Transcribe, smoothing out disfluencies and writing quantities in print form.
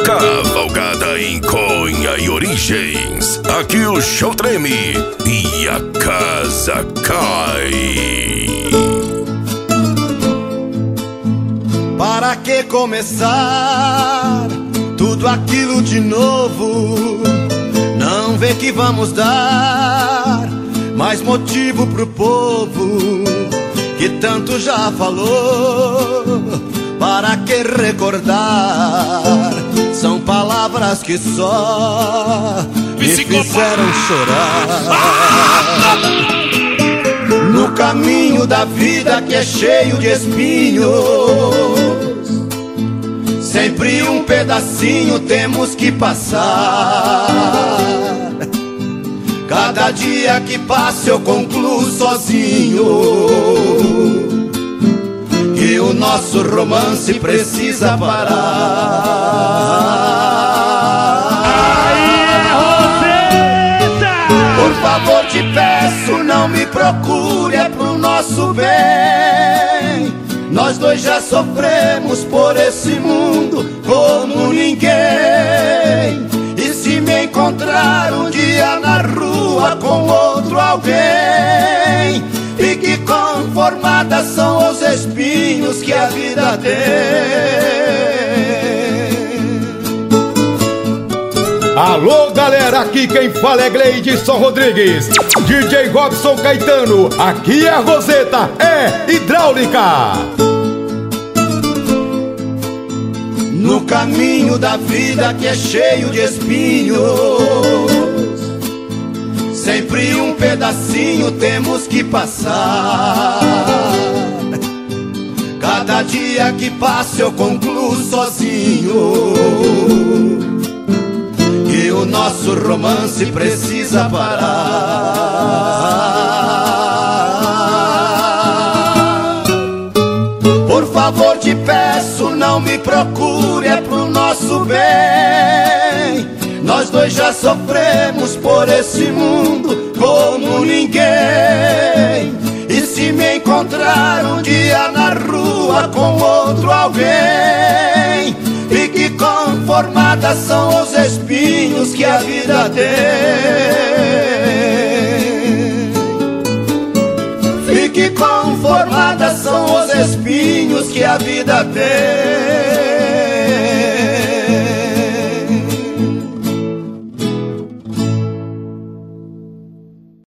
Cavalgada em Conha e Origens. Aqui o show treme e a casa cai. Para que começar tudo aquilo de novo? Não vê que vamos dar mais motivo pro povo que tanto já falou. Para que recordar? São palavras que só me fizeram chorar. No caminho da vida que é cheio de espinhos, sempre um pedacinho temos que passar. Cada dia que passa eu concluo sozinho que o nosso romance precisa parar. Por favor te peço, não me procure, é pro nosso bem. Nós dois já sofremos por esse mundo como ninguém. E se me encontrar um dia na rua com outro alguém, fique conformada, são os espinhos que a vida tem. Alô galera, aqui quem fala é Gleidson Rodrigues, DJ Robson Caetano, aqui é a Roseta, é hidráulica. No caminho da vida que é cheio de espinhos, sempre um pedacinho temos que passar. Cada dia que passa eu concluo sozinho que o nosso romance precisa parar. Por favor te peço, não me procure, é pro nosso bem. Nós dois já sofremos por esse mundo como ninguém. E se me encontrar um dia na rua com outro alguém, fique conformada, são os espinhos que a vida tem. Fique conformada, são os espinhos que a vida tem.